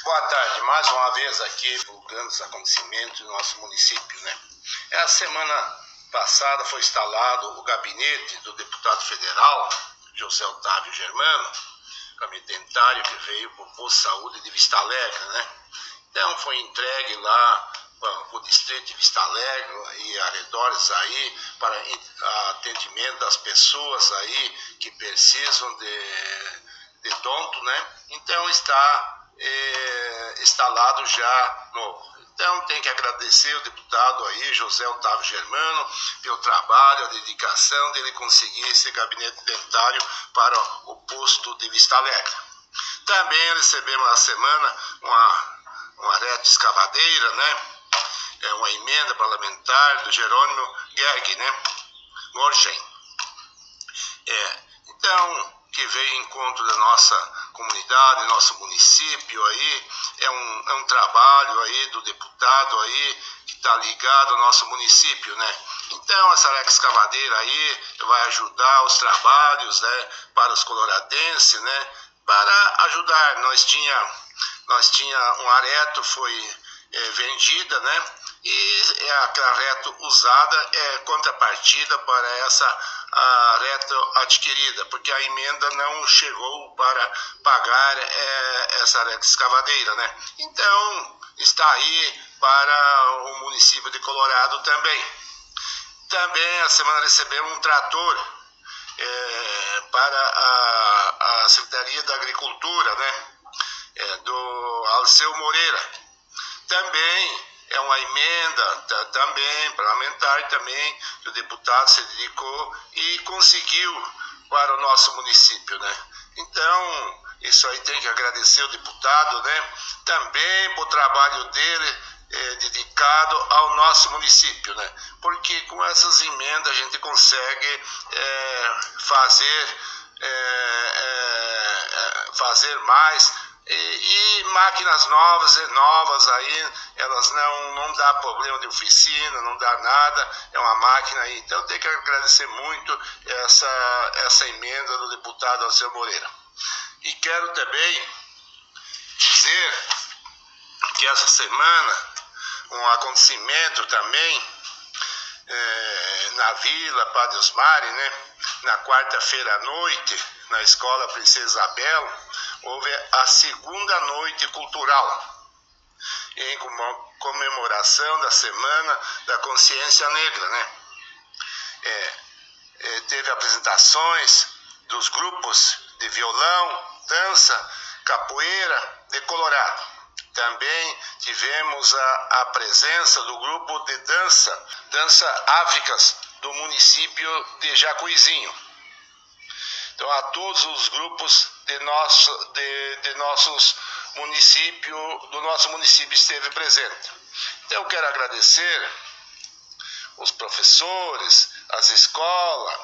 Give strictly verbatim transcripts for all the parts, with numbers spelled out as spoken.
Boa tarde, mais uma vez aqui divulgando os acontecimentos do nosso município, né? A semana passada foi instalado o gabinete do deputado federal, José Otávio Germano, gabinete que veio para o posto de saúde de Vista Alegre, né? Então foi entregue lá para o distrito de Vista Alegre e arredores aí, para atendimento das pessoas aí que precisam de, de odonto, né? Então está é, instalado já novo. Então tem que agradecer o deputado aí, José Otávio Germano, pelo trabalho, a dedicação dele conseguir esse gabinete dentário para o posto de Vista Alegre. Também recebemos na semana uma, uma reta escavadeira, né? É uma emenda parlamentar do Jerônimo Gerg, né? Gorchen. É, então, que veio em encontro da nossa comunidade, nosso município aí, é um, é um trabalho aí do deputado aí, que está ligado ao nosso município, né? Então, essa reta escavadeira aí vai ajudar os trabalhos, né, para os coloradenses, né? Para ajudar, nós tinha, nós tinha um areto, foi é, vendida, né? E é aquela reta usada é contrapartida para essa a reta adquirida, porque a emenda não chegou para pagar é, essa reta escavadeira, né? Então, está aí para o município de Colorado também. Também, a semana recebemos um trator é, para a, a Secretaria da Agricultura, né? É, do Alceu Moreira. Também é uma emenda também parlamentar também que o deputado se dedicou e conseguiu para o nosso município, né? Então, isso aí tem que agradecer o deputado, né? Também por o trabalho dele é, dedicado ao nosso município, né? Porque com essas emendas a gente consegue é, fazer, é, é, fazer mais. E, e máquinas novas e novas aí, elas não, não dá problema de oficina, não dá nada, é uma máquina aí. Então tem que agradecer muito essa, essa emenda do deputado Alceu Moreira. E quero também dizer que essa semana, um acontecimento também é, na Vila Padre Osmari, né? Na quarta-feira à noite, na Escola Princesa Isabel, houve a segunda noite cultural, em comemoração da Semana da Consciência Negra, né? É, é, teve apresentações dos grupos de violão, dança, capoeira de Colorado. Também tivemos a, a presença do grupo de dança, Dança Áfricas, do município de Jacuizinho. Então, a todos os grupos de, nosso, de, de nossos município, do nosso município esteve presente. Então, eu quero agradecer os professores, as escolas,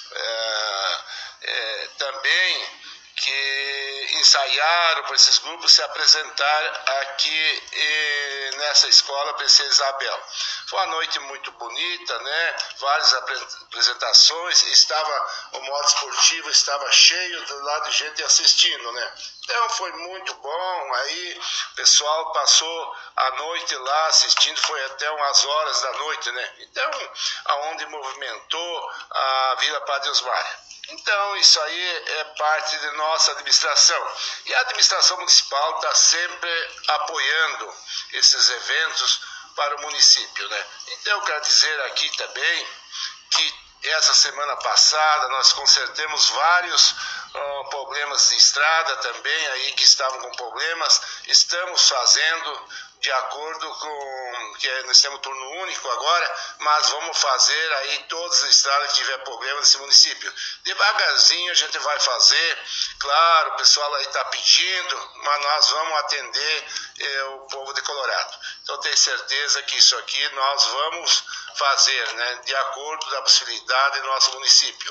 é, é, também que ensaiaram para esses grupos se apresentar aqui e, nessa escola Princesa Isabel. Foi uma noite muito bonita, né? Várias apresentações, estava, o modo esportivo estava cheio do lado de gente assistindo, né? Então foi muito bom, aí o pessoal passou a noite lá assistindo, foi até umas horas da noite, né? Então, aonde movimentou a Vila Padre Osmari. Então, isso aí é parte de nossa administração. E a administração municipal está sempre apoiando esses eventos para o município, né? Então, eu quero dizer aqui também que essa semana passada nós consertamos vários uh, problemas de estrada também, aí que estavam com problemas. Estamos fazendo de acordo com que nós temos turno único agora, mas vamos fazer aí todas as estradas que tiver problema nesse município. Devagarzinho a gente vai fazer, claro, o pessoal aí está pedindo, mas nós vamos atender eh, o povo de Colorado. Então tenho certeza que isso aqui nós vamos fazer, né, de acordo com a possibilidade do nosso município.